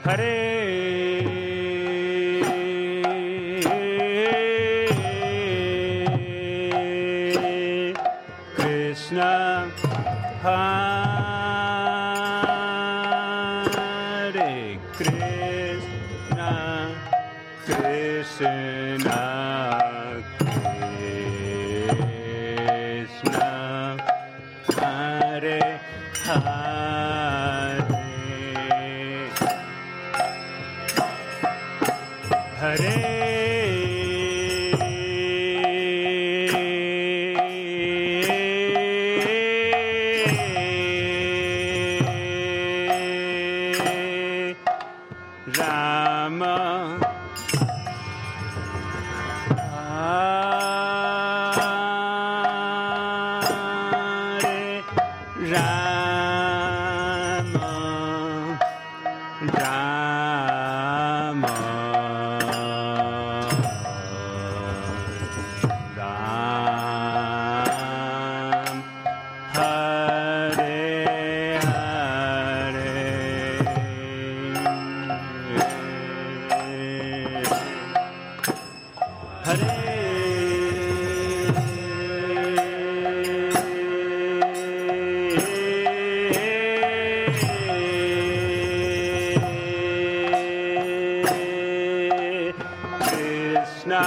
Hare Krishna, Hare Krishna, Krishna Krishna, Hare Hare, Hare Rama, Hare Rama, Rama, Ram, Hare Hare, Hare Krishna,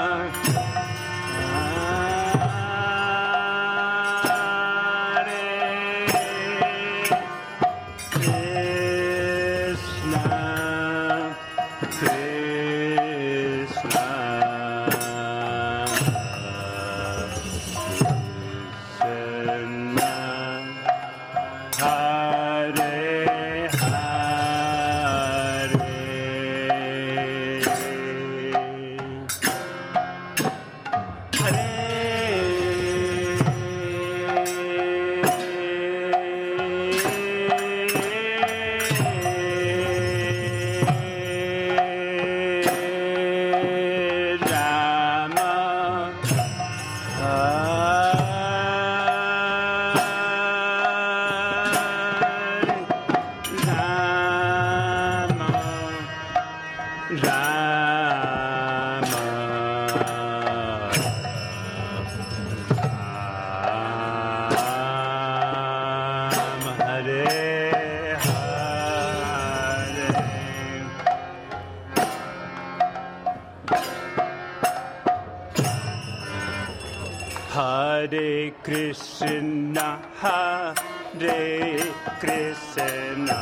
Hare Krishna, Hare Krishna,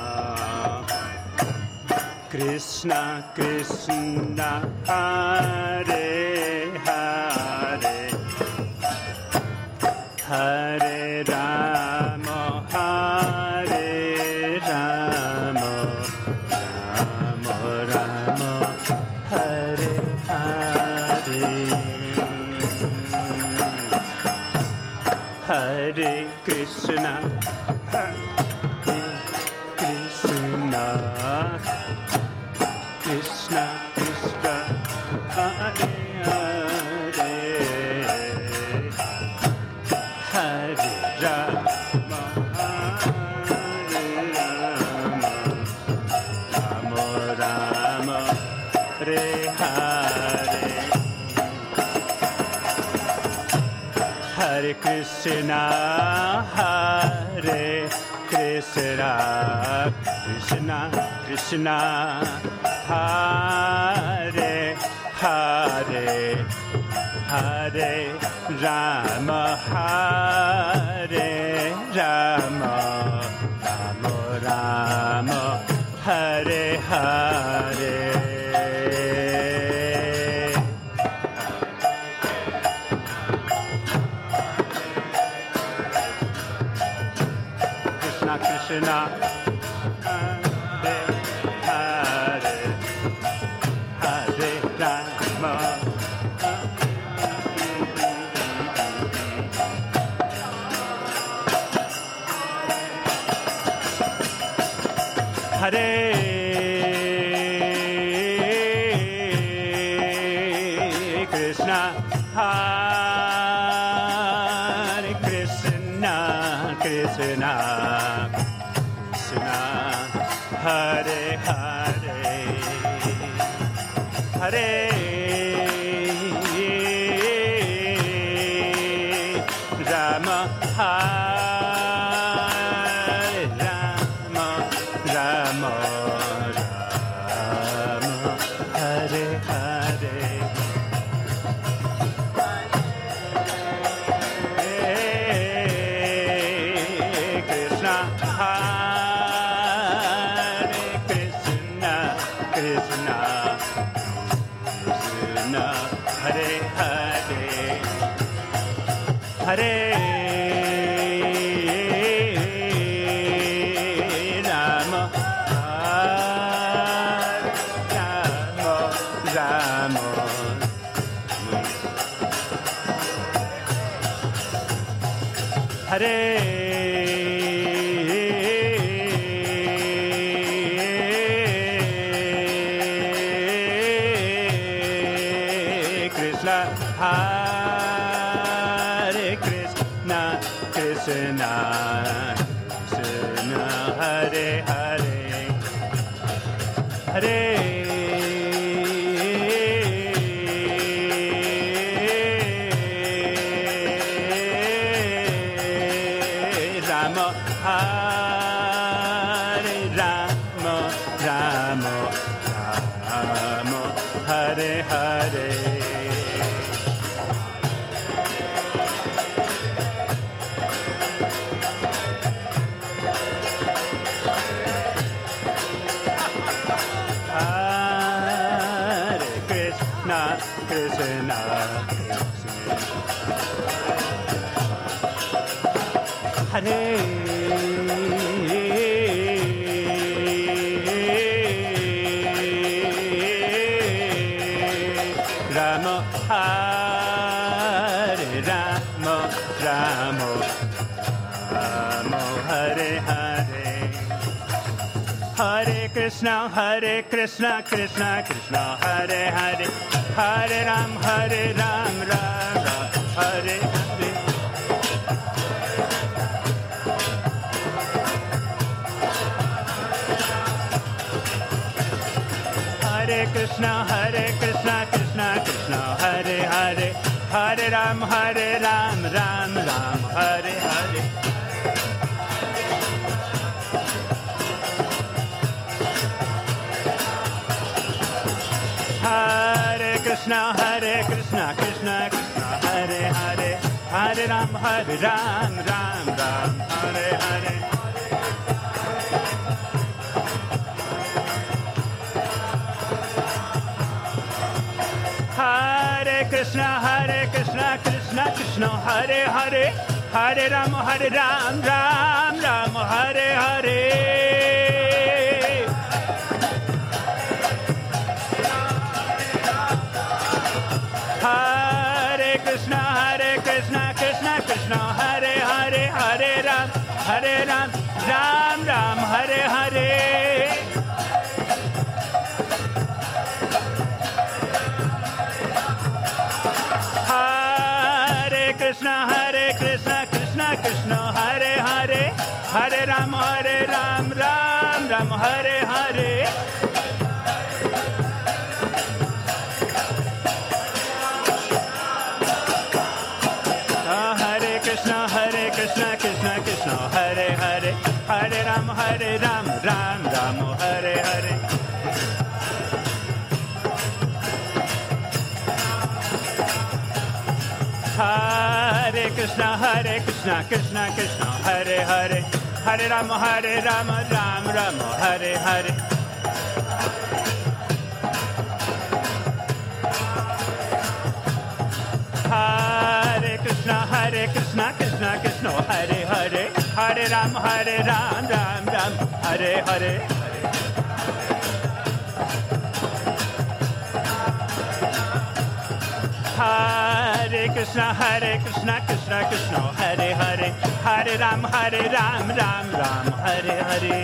Krishna Krishna, Hare Hare, Hare Rama, Hare Rama, Rama Rama, Hare Hare, Hare Krishna, Hare Krishna, Krishna Krishna, Hare Hare, Hare Rama, Hare Rama, Rama Rama, Hare Hare, Hare Krishna, Hare Krishna, Krishna Krishna, Hare Hare, Hare Rama, Hare Rama, Rama Rama, Hare Hare. Krishna, Hare Hare, Hare Rama, Hare Krishna, Hare Krishna, Krishna Krishna, Hare Hare, Hare Rama, Hare Rama, Rama Rama, Hare Hare. Krishna, Hare Krishna, Krishna Krishna, Hare Hare, Hare Rama, Rama, Hare Krishna, Hare Krishna, Krishna Krishna, Hare Hare, Hare Rama, Hare Rama, Rama Rama, Hare Hare. Hare Krishna, Krishna Krishna, Hare Rama, Hare Rama, Rama Rama, Hare Hare. Hare Krishna, Krishna Krishna, Hare Hare, Hare Ram, Ram Ram, Hare Hare. Hare Krishna, Krishna Krishna, Hare Hare, Hare Ram, Ram Ram, Hare Hare. Hare Krishna, Krishna Krishna, Hare Hare, Hare Ram, Ram Ram, Hare Hare. Hare Krishna, Krishna Krishna, Hare Hare, Hare Ram, Ram Ram, Hare Hare. Hare Krishna, Krishna Krishna, Hare Hare, Hare Ram, Ram Ram, Hare Hare. Hare Krishna, Krishna Krishna, Hare Hare, Hare Ram, Ram Ram, Hare Hare. Krishna Krishna, Hare Hare, Hare Ram, Ram Ram, Hare Hare. Hare Krishna, Krishna Krishna, Hare Hare, Hare Ram, Ram Ram, Hare Hare. Hare Krishna, Krishna Krishna, Hare Hare, Hare Ram, Ram Ram, Hare Hare. Hare Krishna, Krishna Krishna, Hare Hare, Hare Ram, Ram Ram, Hare Hare.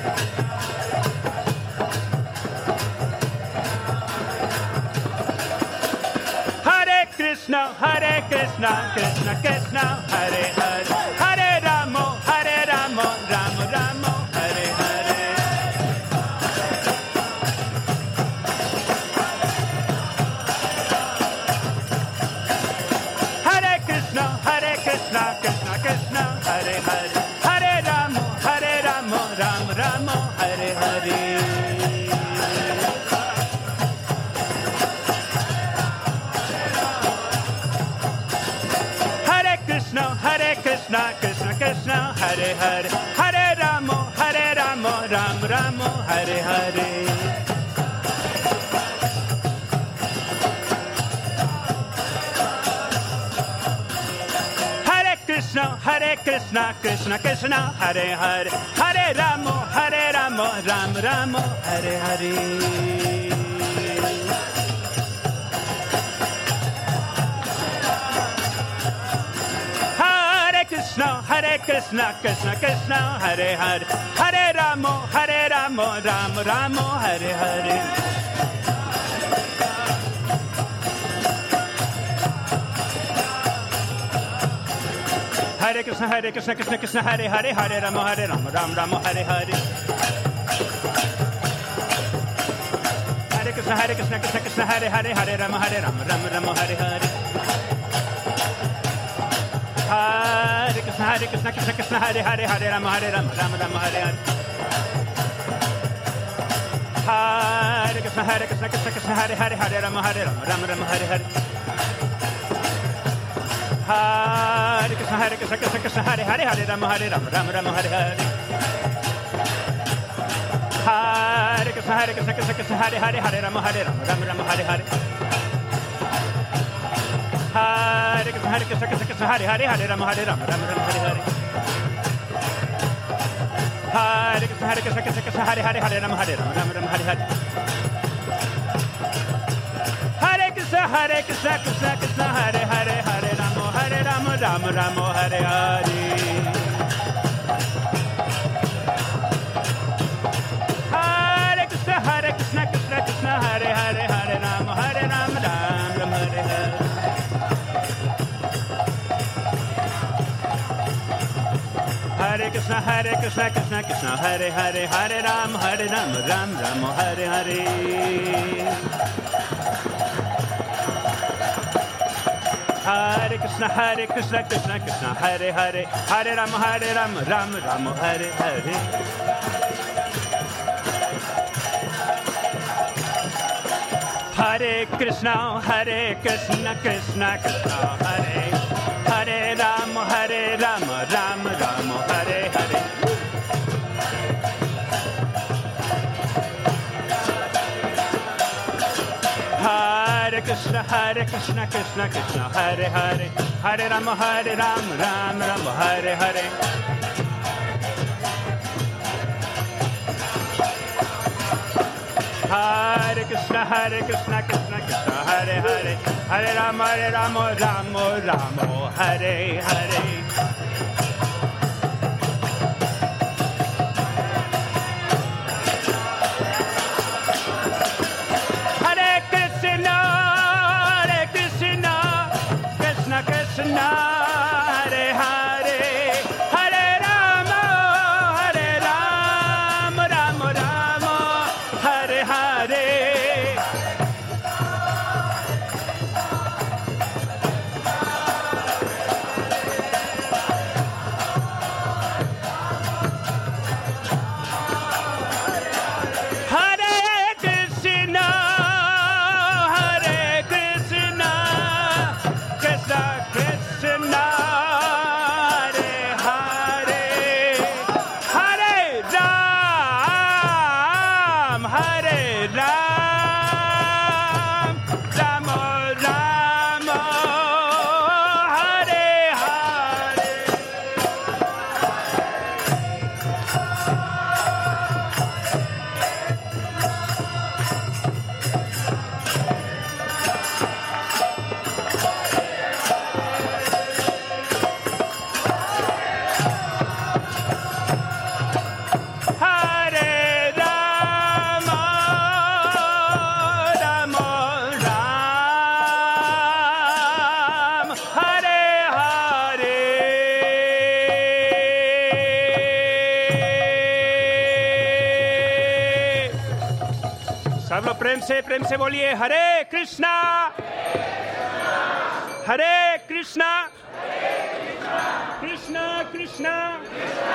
Krishna, Krishna Krishna, Hare Hare, Hare Ramo, Ramo Ramo, Hare Hare. Ram Ram Hare Hare. Hare Krishna, Krishna Krishna, Hare Hare, Hare Ramo, Ram Ram, Hare Hare. Hare Krishna, Krishna Krishna, Hare Hare, Hare Ramo, Ram Ram, Hare Hare. Hare Krishna, Krishna Krishna, Hare Hare, Hare Ramo, Ram Ram, Hare Hare. Hare Krishna, Krishna Krishna, Hare Hare, Hare Ramo, Ram Ram, Hare Hare. Hare Krishna, Krishna Krishna, Hare Hare, Hare Ramo, Ram Ram, Hare Hare. Hare Krishna, Krishna Krishna, Hare Hare, Hare Rama, Ram Ram, Hare Hare. Hare Krishna, Krishna Krishna, Hare Hare, Hare Rama, Ram Ram, Hare Hare. Hare Krishna, Krishna Krishna, Hare Hare, Hare Rama, Ram Ram, Hare Hare. Hare Krishna, Krishna Hare Hare, Hare Rama, Ram Ram, Hare Hare. Hare Krishna, Hare Hare, Hare Rama, Ram Ram, Hare Hare. Hare Krishna, Hare Hare, Hare Rama, Ram Ram, Hare Hare. Hare Krishna, Krishna Krishna, Hare Hare, Hare Rama, Ram Ram, Hare Hare. Hare Krishna, Krishna Krishna, Hare Hare, Hare Rama, Ram Ram, Hare Hare. Hare Krishna, Krishna Krishna, Hare Hare, Hare Ram, Ram Ram, Hare Hare. Hare Krishna, Krishna Krishna, Hare Hare, Hare Ram, Ram Ram, Hare Hare. Hare Krishna, Krishna Krishna, Hare Hare Ram, Ram Ram, Hare Hare. Hare Krishna, Krishna Krishna, Hare Hare, Hare Ram, Ram Ram, Hare Hare. Hare Krishna, Krishna Krishna, Hare Hare, Hare Ram, Ram Ram, Hare Hare. Hare Krishna, Krishna Krishna, Hare Hare, Hare Ram, Ram Ram, Hare Hare. सब लोग प्रेम से बोलिए हरे कृष्णा हरे कृष्णा कृष्णा कृष्णा